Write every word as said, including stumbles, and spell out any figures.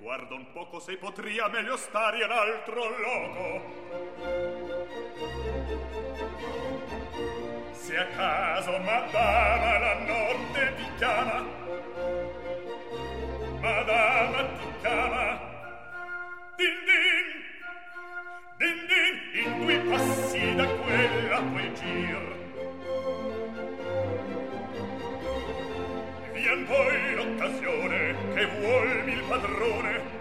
guarda un poco se potria meglio stare in altro loco. Se a caso madama la notte ti chiama, madama ti chiama, din din, din din, in due passi da quella puoi gir. Vien poi l'occasione che vuolmi il padrone,